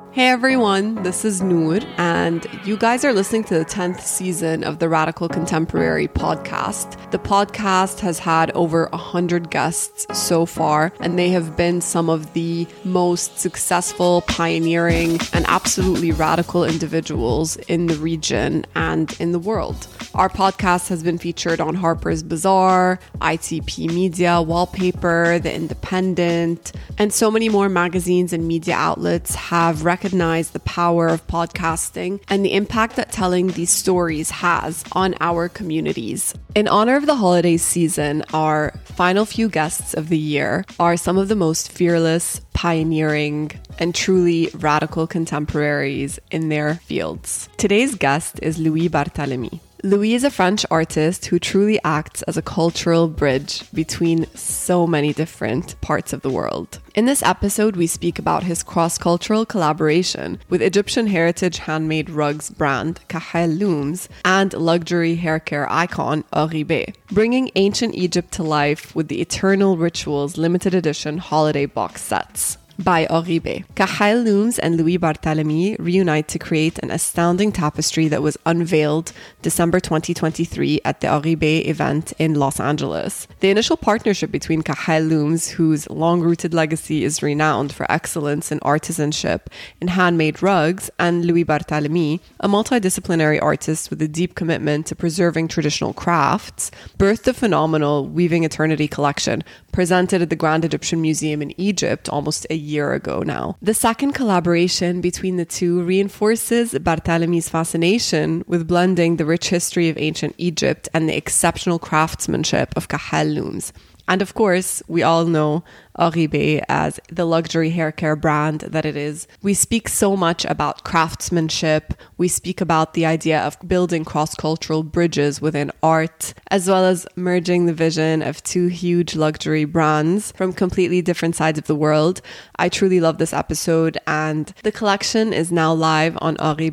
Hey everyone, this is Noor, and you guys are listening to the 10th season of the Radical Contemporary podcast. The podcast has had over 100 guests so far, and they have been some of the most successful, pioneering, and absolutely radical individuals in the region and in the world. Our podcast has been featured on Harper's Bazaar, ITP Media, Wallpaper, The Independent, and so many more magazines and media outlets have recognized the power of podcasting and the impact that telling these stories has on our communities. In honor of the holiday season, our final few guests of the year are some of the most fearless, pioneering, and truly radical contemporaries in their fields. Today's guest is Louis Barthélemy. Louis is a French artist who truly acts as a cultural bridge between so many different parts of the world. In this episode, we speak about his cross-cultural collaboration with Egyptian heritage handmade rugs brand Kahel Looms and luxury hair care icon Oribe, bringing ancient Egypt to life with the Eternal Rituals limited edition holiday box sets. By Oribe. Kahel Looms and Louis Barthélemy reunite to create an astounding tapestry that was unveiled December 2023 at the Oribe event in Los Angeles. The initial partnership between Kahel Looms, whose long-rooted legacy is renowned for excellence in artisanship in handmade rugs, and Louis Barthélemy, a multidisciplinary artist with a deep commitment to preserving traditional crafts, birthed the phenomenal Weaving Eternity collection, presented at the Grand Egyptian Museum in Egypt almost a year ago now. The second collaboration between the two reinforces Barthélemy's fascination with blending the rich history of ancient Egypt and the exceptional craftsmanship of Kahel Looms. And of course, we all know Oribe as the luxury hair care brand that it is. We speak so much about craftsmanship. We speak about the idea of building cross-cultural bridges within art, as well as merging the vision of two huge luxury brands from completely different sides of the world. I truly love this episode, and the collection is now live on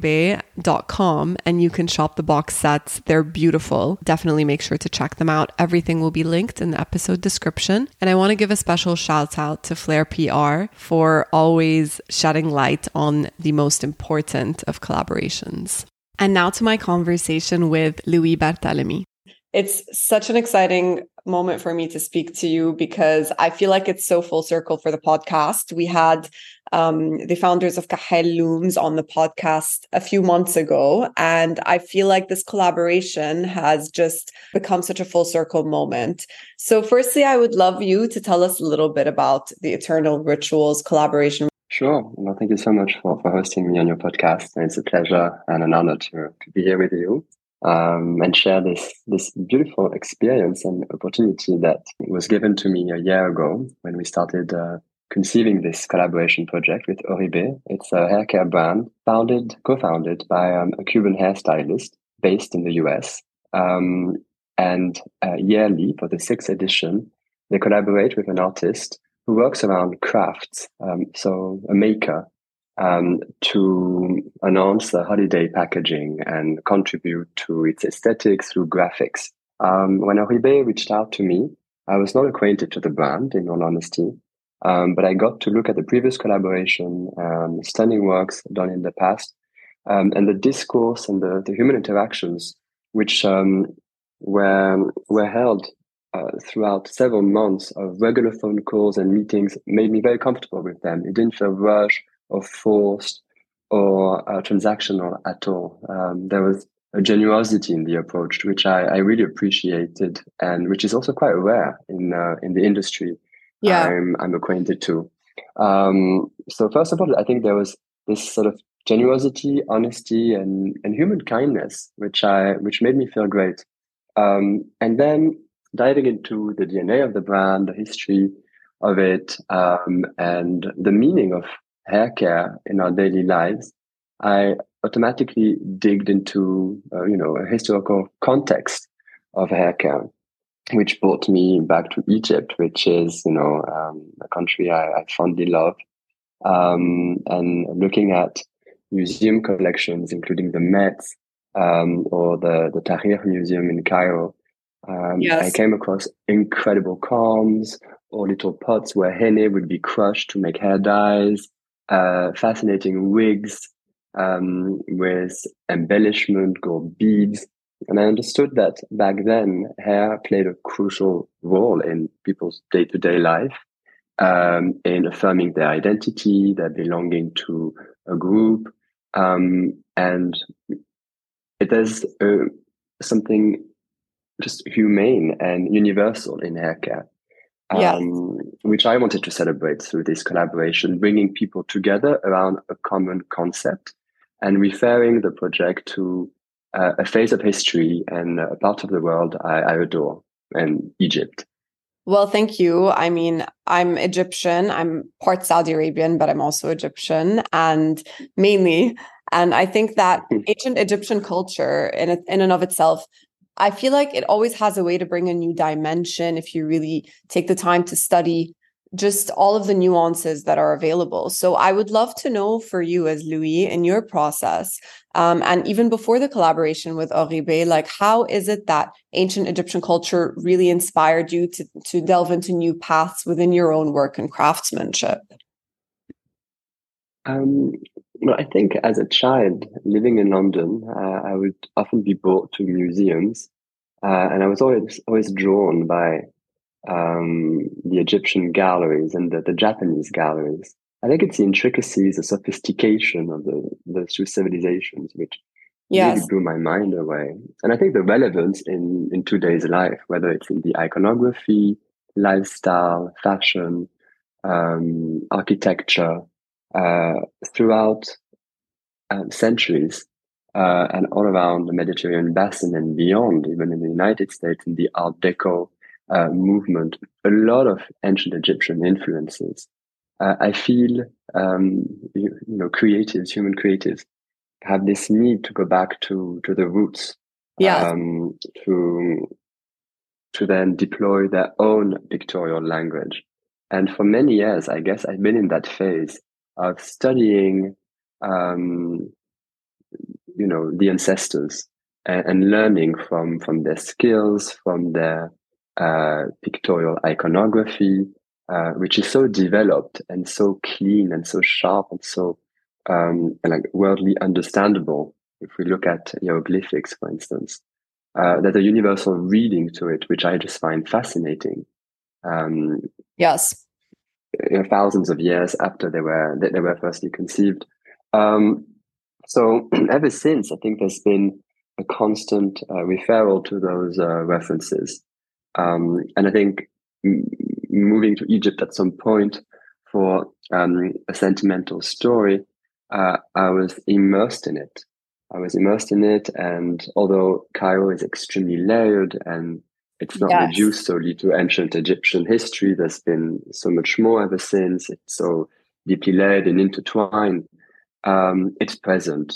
oribe.com, and you can shop the box sets. They're beautiful. Definitely make sure to check them out. Everything will be linked in the episode description. And I want to give a special shout out to Flair PR for always shedding light on the most important of collaborations. And now to my conversation with Louis Barthélemy. It's such an exciting moment for me to speak to you because I feel like it's so full circle for the podcast. We had the founders of Kahel Looms on the podcast a few months ago, and I feel like this collaboration has just become such a full circle moment. So firstly, I would love you to tell us a little bit about the Eternal Rituals collaboration. Sure. Well, thank you so much for hosting me on your podcast. It's a pleasure and an honor to be here with you. And share this beautiful experience and opportunity that was given to me a year ago when we started conceiving this collaboration project with Oribe. It's a hair care brand co-founded by a Cuban hairstylist based in the US. And yearly, for the 6th edition, they collaborate with an artist who works around crafts, so a maker, to announce the holiday packaging and contribute to its aesthetics through graphics. When Oribe reached out to me, I was not acquainted to the brand, in all honesty, but I got to look at the previous collaboration, stunning works done in the past, and the discourse and the human interactions, which were held throughout several months of regular phone calls and meetings, made me very comfortable with them. It didn't feel rushed or forced or transactional at all. There was a generosity in the approach, which I really appreciated, and which is also quite rare in the industry. Yeah, I'm acquainted to. So first of all, I think there was this sort of generosity, honesty, and human kindness, which made me feel great. And then diving into the DNA of the brand, the history of it, and the meaning of hair care in our daily lives, I automatically digged into a historical context of hair care, which brought me back to Egypt, which is a country I fondly love, and looking at museum collections, including the Met or the Tahrir Museum in Cairo. I came across incredible combs or little pots where henna would be crushed to make hair dyes. fascinating wigs with embellishment, gold beads. And I understood that back then, hair played a crucial role in people's day-to-day life, in affirming their identity, their belonging to a group. And it is something just humane and universal in hair care, Yeah. which I wanted to celebrate through this collaboration, bringing people together around a common concept and referring the project to a phase of history and a part of the world I adore, and Egypt. Well, thank you. I mean, I'm Egyptian. I'm part Saudi Arabian, but I'm also Egyptian, and mainly. And I think that ancient Egyptian culture, in and of itself, I feel like it always has a way to bring a new dimension if you really take the time to study just all of the nuances that are available. So I would love to know for you as Louis in your process, and even before the collaboration with Oribe, like how is it that ancient Egyptian culture really inspired you to delve into new paths within your own work and craftsmanship? Um, well, I think as a child living in London, I would often be brought to museums, and I was always drawn by the Egyptian galleries and the Japanese galleries. I think it's the intricacies, the sophistication of those two civilizations, which really Yes. blew my mind away. And I think the relevance in today's life, whether it's in the iconography, lifestyle, fashion, architecture, uh, throughout centuries, and all around the Mediterranean basin and beyond, even in the United States, in the Art Deco movement, a lot of ancient Egyptian influences. I feel, creatives, human creatives, have this need to go back to the roots, Yes. to then deploy their own pictorial language. And for many years, I guess I've been in that phase of studying, um, the ancestors, and learning from their skills, from their pictorial iconography, which is so developed and so clean and so sharp and so and like worldly understandable. If we look at hieroglyphics, for instance, there's a universal reading to it, which I just find fascinating. Um, Yes. Thousands of years after they were firstly conceived. Um, so ever since, I think there's been a constant referral to those references, and I think moving to Egypt at some point for a sentimental story, I was immersed in it. And although Cairo is extremely layered and it's not Yes. reduced solely to ancient Egyptian history, there's been so much more ever since. It's so deeply layered and intertwined. It's present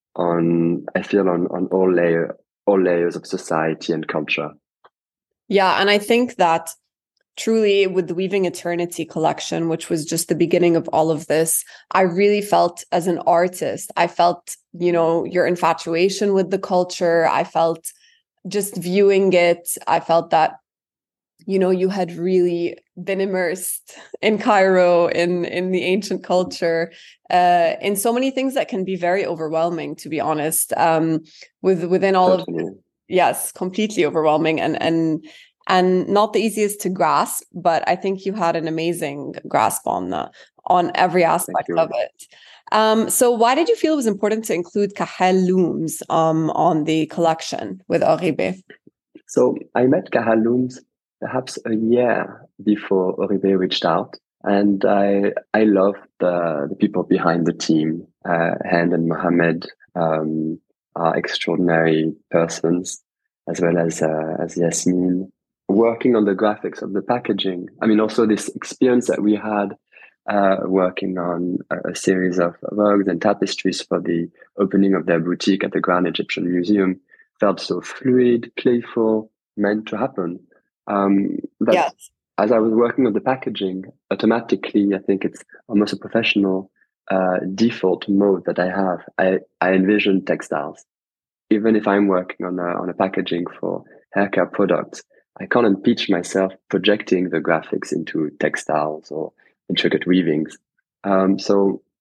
I feel on all layers of society and culture. Yeah. And I think that truly with the Weaving Eternity collection, which was just the beginning of all of this, I really felt as an artist, I felt, your infatuation with the culture. I felt just viewing it, I felt that, you had really been immersed in Cairo, in the ancient culture, in so many things that can be very overwhelming, to be honest. Within all of Totally. Yes, completely overwhelming and not the easiest to grasp, but I think you had an amazing grasp on every Thank aspect of you. it. So why did you feel it was important to include Kahel looms on the collection with Oribe? So I met Kahaloums perhaps a year before Oribe reached out, and I love the people behind the team. Hand and Mohammed are extraordinary persons, as well as Yasmin, working on the graphics of the packaging. I mean, also this experience that we had working on a series of rugs and tapestries for the opening of their boutique at the Grand Egyptian Museum felt so fluid, playful, meant to happen. That Yes. as I was working on the packaging, automatically, I think it's almost a professional default mode that I have. I envision textiles. Even if I'm working on a packaging for haircare products, I can't impeach myself projecting the graphics into textiles or intricate weavings. So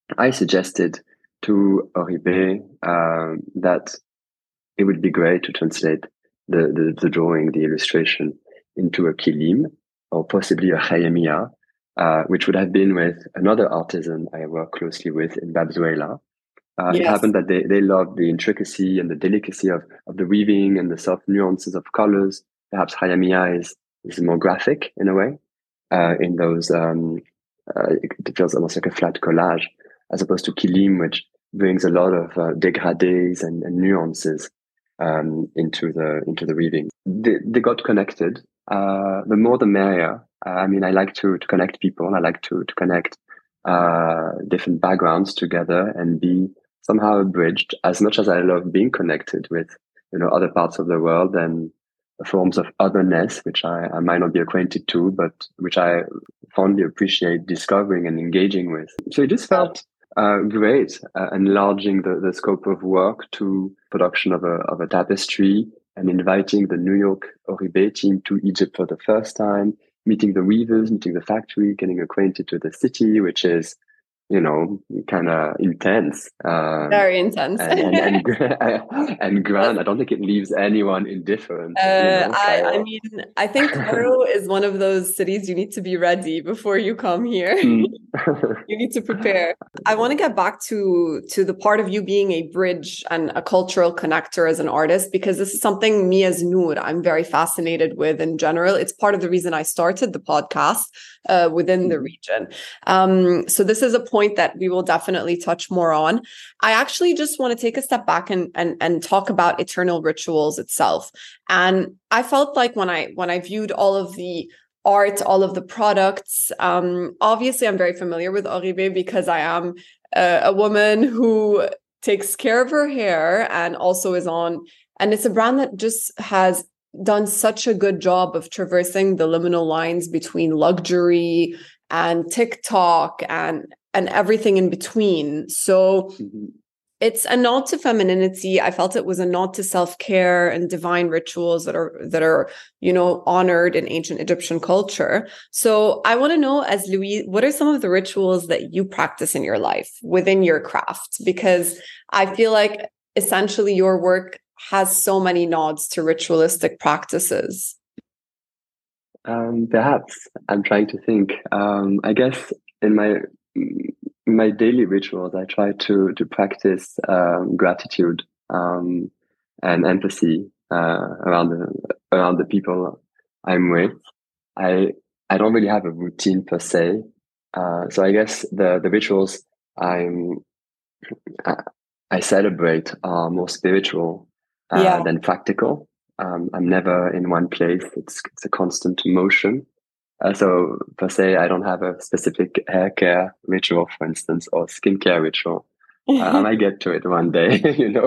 I suggested to Oribe that it would be great to translate the drawing, the illustration, into a kilim or possibly a khayamiya, which would have been with another artisan I work closely with in Babzuela. It Yes. happened that they loved the intricacy and the delicacy of the weaving and the soft nuances of colors. Perhaps khayamiya is more graphic in a way, in those, it feels almost like a flat collage, as opposed to kilim, which brings a lot of degradés and nuances into the weaving. They got connected. The more the merrier. I mean, I like to connect people. I like to connect different backgrounds together and be somehow bridged. As much as I love being connected with other parts of the world and forms of otherness, which I might not be acquainted to, but which I fondly appreciate discovering and engaging with. So it just felt great, enlarging the scope of work to production of a tapestry and inviting the New York Oribe team to Egypt for the first time, meeting the weavers, meeting the factory, getting acquainted to the city, which is, kind of intense. Very intense. And grand. I don't think it leaves anyone indifferent. I mean, I think Cairo is one of those cities you need to be ready before you come here. You need to prepare. I want to get back to the part of you being a bridge and a cultural connector as an artist, because this is something me as Noor, I'm very fascinated with in general. It's part of the reason I started the podcast within the region. So this is a point that we will definitely touch more on. I actually just want to take a step back and talk about Eternal Rituals itself. And I felt like when I viewed all of the art, all of the products, obviously I'm very familiar with Oribe because I am a woman who takes care of her hair and also is on, and it's a brand that just has done such a good job of traversing the liminal lines between luxury and TikTok and everything in between. So it's a nod to femininity. I felt it was a nod to self-care and divine rituals that are honored in ancient Egyptian culture. So I want to know, as Louise, what are some of the rituals that you practice in your life within your craft? Because I feel like essentially your work has so many nods to ritualistic practices. Perhaps I'm trying to think. I guess in my daily rituals, I try to practice gratitude and empathy around the people I'm with. I don't really have a routine per se, so I guess the rituals I celebrate are more spiritual than practical. I'm never in one place. It's a constant motion. So per se, I don't have a specific hair care ritual, for instance, or skincare ritual. I might get to it one day,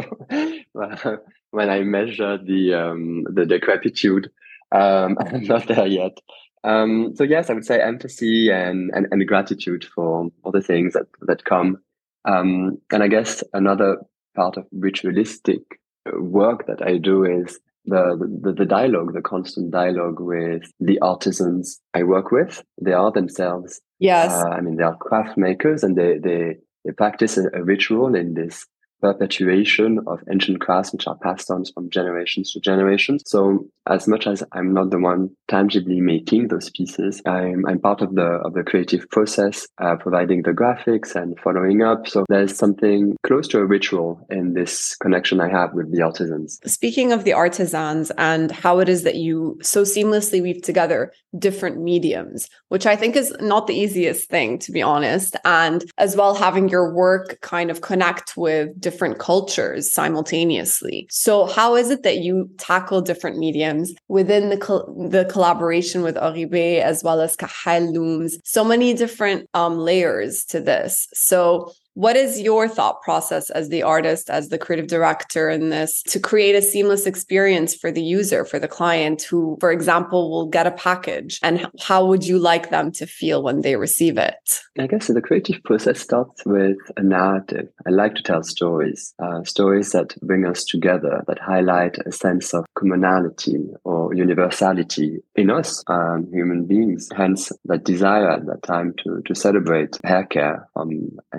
when I measure the decrepitude. I'm not there yet. So yes, I would say empathy and gratitude for all the things that come. And I guess another part of ritualistic work that I do is the dialogue, the constant dialogue with the artisans I work with. They are themselves, Yes. they are craft makers, and they practice a ritual in this perpetuation of ancient crafts, which are passed on from generations to generations. So as much as I'm not the one tangibly making those pieces, I'm part of the creative process, providing the graphics and following up. So there's something close to a ritual in this connection I have with the artisans. Speaking of the artisans and how it is that you so seamlessly weave together different mediums, which I think is not the easiest thing, to be honest, and as well having your work kind of connect with different cultures simultaneously. So how is it that you tackle different mediums within the collaboration with Oribe as well as Kahal Looms? So many different layers to this. So what is your thought process as the artist, as the creative director in this, to create a seamless experience for the user, for the client who, for example, will get a package? And how would you like them to feel when they receive it? I guess the creative process starts with a narrative. I like to tell stories, stories that bring us together, that highlight a sense of commonality or universality in us, human beings. Hence, that desire at that time to celebrate hair care from ancient Egypt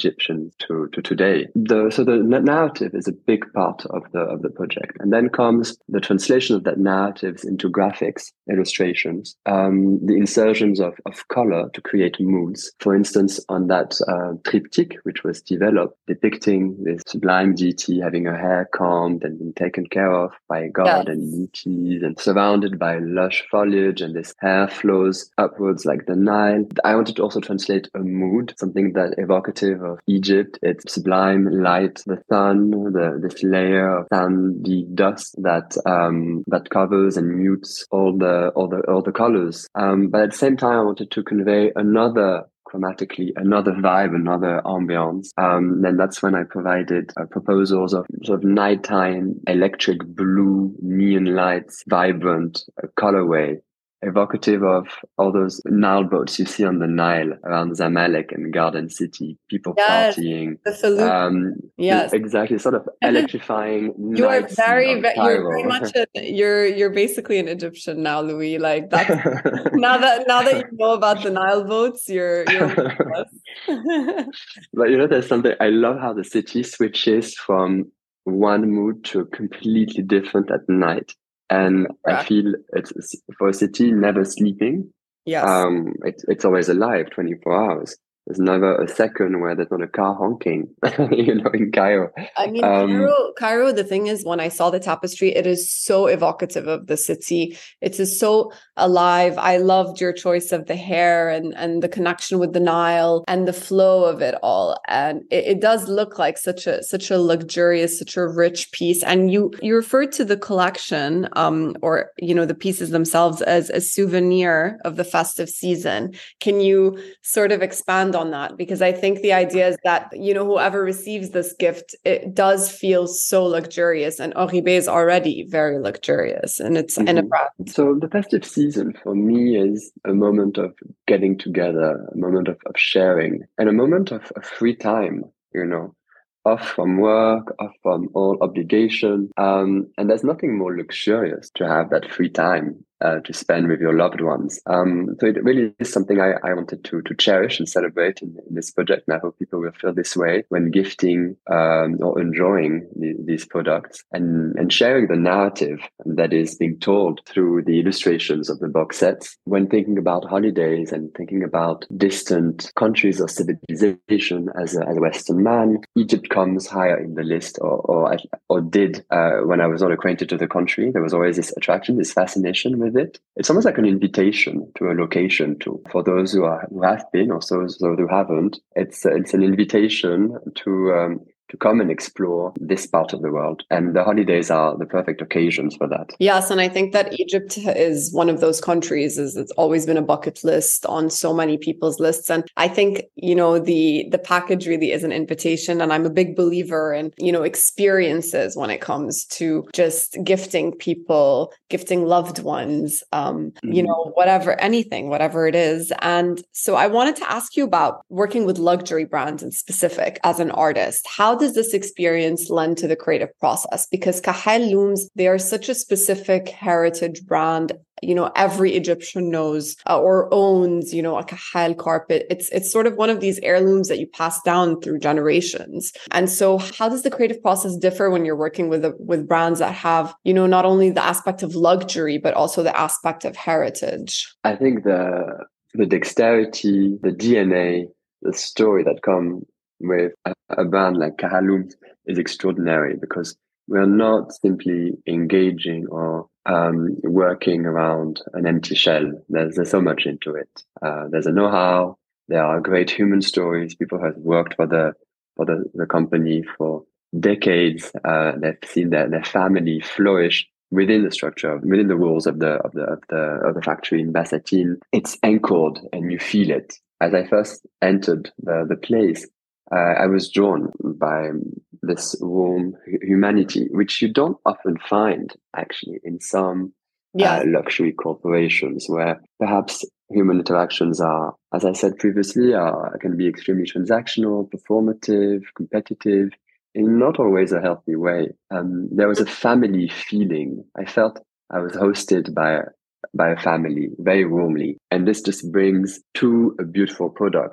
Egyptians to today. So the narrative is a big part of the project, and then comes the translation of that narratives into graphics, illustrations, the insertions of color to create moods. For instance, on that triptych, which was developed, depicting this sublime deity having her hair combed and being taken care of by God and deities, and surrounded by lush foliage, and this hair flows upwards like the Nile. I wanted to also translate a mood, something that evocative of Egypt. It's sublime light, the sun, this layer of sandy dust that covers and mutes all the colors. But at the same time, I wanted to convey chromatically another vibe, another ambience. Then that's when I provided proposals of sort of nighttime electric blue neon lights, vibrant colorway, evocative of all those Nile boats you see on the Nile around Zamalek and Garden City, people partying. Yes, exactly, sort of electrifying. You are you're very much you're basically an Egyptian now, Louis. Like that's now that you know about the Nile boats, you're But there's something I love how the city switches from one mood to a completely different at night. And I feel it's for a city never sleeping. Yes. It's always alive 24 hours. There's never a second where there's not a car honking, in Cairo. I mean, Cairo, the thing is, when I saw the tapestry, it is so evocative of the city. It is so alive. I loved your choice of the hair and the connection with the Nile and the flow of it all. And it does look like such a luxurious, such a rich piece. And you referred to the collection, or, the pieces themselves as a souvenir of the festive season. Can you sort of expand on that? Because I think the idea is that, whoever receives this gift, it does feel so luxurious, and Oribe is already very luxurious, and it's in a brand. So the festive season for me is a moment of getting together, a moment of sharing, and a moment of free time, off from work, off from all obligation. And there's nothing more luxurious to have that free time to spend with your loved ones. So it really is something I wanted to cherish and celebrate in this project. And I hope people will feel this way when gifting or enjoying these products and sharing the narrative that is being told through the illustrations of the box sets. When thinking about holidays and thinking about distant countries or civilization as a Western man, Egypt comes higher in the list, or did when I was not acquainted to the country. There was always this attraction, this fascination with it. It's almost like an invitation to a location for those who have been, or those who haven't. It's an invitation to come and explore this part of the world. And the holidays are the perfect occasions for that. Yes, and I think that Egypt is one of those countries, it's always been a bucket list on so many people's lists. And I think, the package really is an invitation. And I'm a big believer in, experiences when it comes to just gifting people, gifting loved ones, whatever it is. And so I wanted to ask you about working with luxury brands in specific as an artist. How does this experience lend to the creative process? Because Kahel looms, they are such a specific heritage brand. Every Egyptian knows or owns, a Kahel carpet. It's sort of one of these heirlooms that you pass down through generations. And so how does the creative process differ when you're working with brands that have, not only the aspect of luxury, but also the aspect of heritage? I think the dexterity, the DNA, the story that come with a brand like Kahel Looms is extraordinary, because we're not simply engaging or working around an empty shell. There's so much into it. There's a know-how. There are great human stories. People have worked for the company for decades. They've seen their family flourish within the structure, within the walls of the factory in Basatine. It's anchored, and you feel it. As I first entered the place, I was drawn by this warm humanity, which you don't often find actually in some luxury corporations, where perhaps human interactions are, as I said previously, can be extremely transactional, performative, competitive, in not always a healthy way. There was a family feeling. I felt I was hosted by a family very warmly, and this just brings to a beautiful product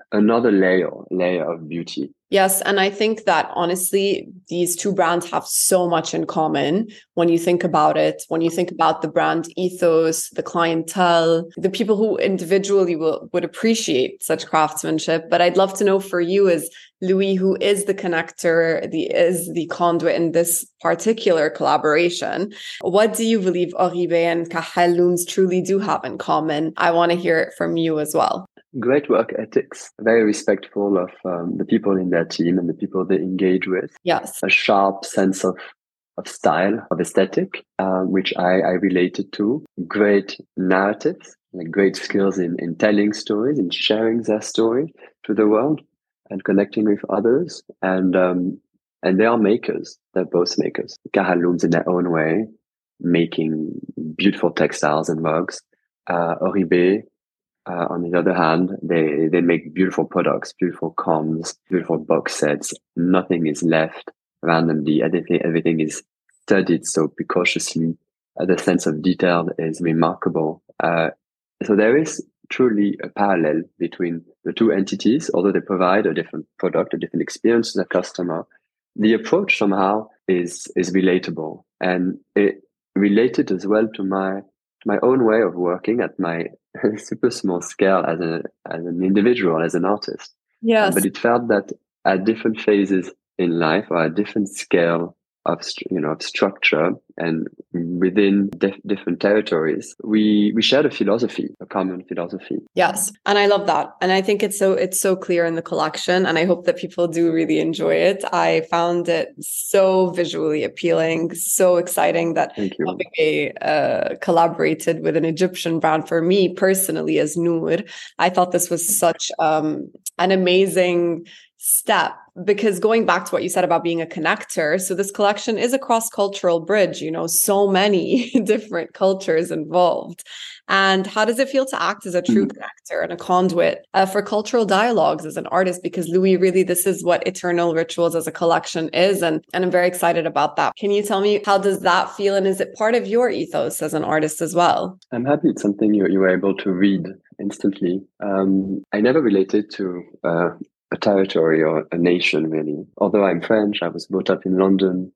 another layer of beauty. Yes. And I think that honestly, these two brands have so much in common when you think about it, when you think about the brand ethos, the clientele, the people who individually would appreciate such craftsmanship. But I'd love to know for you as Louis, who is the connector, is the conduit in this particular collaboration, what do you believe Oribe and Kahel looms truly do have in common? I want to hear it from you as well. Great work ethics, very respectful of the people in their team and the people they engage with. Yes. A sharp sense of style, of aesthetic, which I related to. Great narratives, like great skills in telling stories, in sharing their story to the world and connecting with others. And they are makers. They're both makers. Kahel looms in their own way, making beautiful textiles and rugs. Oribe, on the other hand, they make beautiful products, beautiful combs, beautiful box sets. Nothing is left randomly. Everything is studied so precautiously. The sense of detail is remarkable. So there is truly a parallel between the two entities, although they provide a different product, a different experience to the customer. The approach somehow is relatable, and it related as well to my own way of working at my super small scale as an individual, as an artist. Yes. But it felt that at different phases in life or at different scale of structure and within different territories, we shared a common philosophy. Yes. And I love that. And I think it's so clear in the collection. And I hope that people do really enjoy it. I found it so visually appealing, so exciting that Oribe collaborated with an Egyptian brand. For me personally, as Noor, I thought this was such an amazing step, because going back to what you said about being a connector, so this collection is a cross-cultural bridge, so many different cultures involved. And how does it feel to act as a true connector and a conduit for cultural dialogues as an artist? Because Louis, really, this is what Eternal Rituals as a collection is. And I'm very excited about that. Can you tell me, how does that feel? And is it part of your ethos as an artist as well? I'm happy it's something you were able to read instantly. I never related to a territory or a nation, really. Although I'm French, I was brought up in London.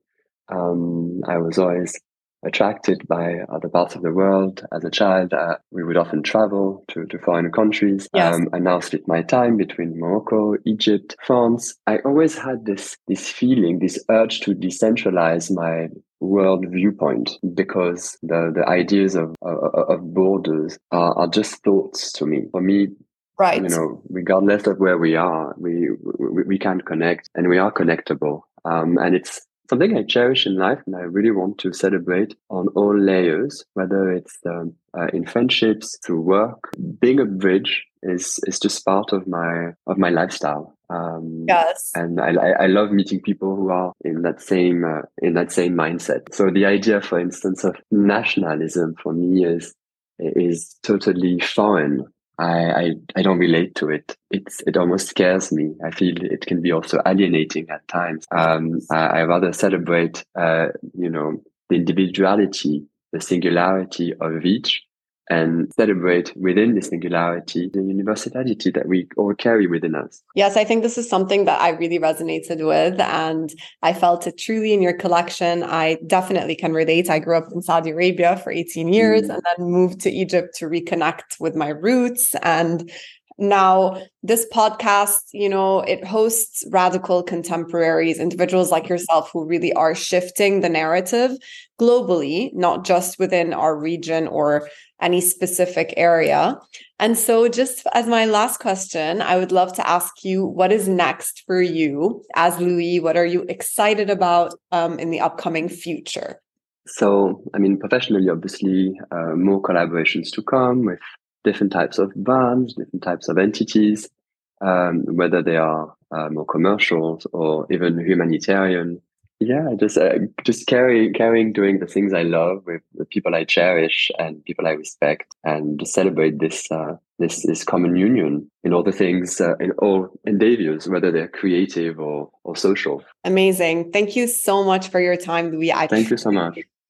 I was always attracted by other parts of the world. As a child, we would often travel to foreign countries. Yes. I now split my time between Morocco, Egypt, France. I always had this feeling, this urge to decentralize my world viewpoint, because the ideas of borders are just thoughts to me. For me, right, regardless of where we are, we can connect, and we are connectable. And it's something I cherish in life, and I really want to celebrate on all layers, whether it's in friendships, through work. Being a bridge is just part of my lifestyle. Yes. And I love meeting people who are in that same mindset. So the idea, for instance, of nationalism for me is totally foreign. I don't relate to it. It almost scares me. I feel it can be also alienating at times. I rather celebrate, the individuality, the singularity of each, and celebrate within the singularity the universality that we all carry within us. Yes, I think this is something that I really resonated with, and I felt it truly in your collection. I definitely can relate. I grew up in Saudi Arabia for 18 years and then moved to Egypt to reconnect with my roots. And now this podcast, it hosts radical contemporaries, individuals like yourself who really are shifting the narrative globally, not just within our region or any specific area. And so just as my last question, I would love to ask you, what is next for you as Louis? What are you excited about in the upcoming future? So, professionally, obviously, more collaborations to come with different types of brands, different types of entities, whether they are more commercials or even humanitarian. Yeah, just carrying doing the things I love with the people I cherish and people I respect, and just celebrate this common union in all the things, in all endeavors, whether they're creative or social. Amazing. Thank you so much for your time, Louis. Thank you so much.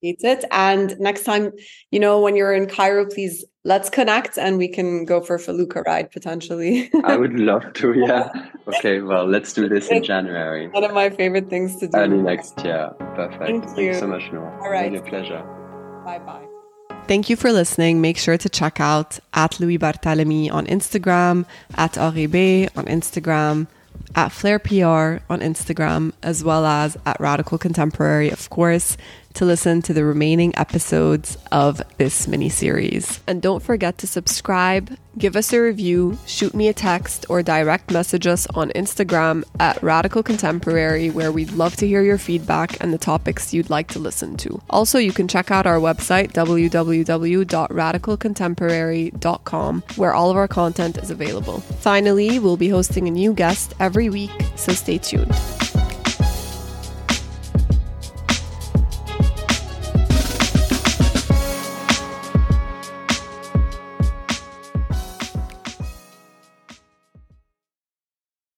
it. And next time, when you're in Cairo, please let's connect and we can go for a felucca ride potentially. I would love to. Yeah. Okay. Well, let's do this in January. One of my favorite things to do. Early next year. Perfect. Thank you so much, Noor. All right. Really a pleasure. Bye-bye. Thank you for listening. Make sure to check out @Louis-Barthélemy on Instagram, @Aurebe on Instagram, @FlairPR on Instagram, as well as @Radical Contemporary, of course, to listen to the remaining episodes of this mini-series. And don't forget to subscribe, give us a review, shoot me a text, or direct message us on Instagram @Radical Contemporary, where we'd love to hear your feedback and the topics you'd like to listen to. Also, you can check out our website, www.radicalcontemporary.com, where all of our content is available. Finally, we'll be hosting a new guest every week, so stay tuned.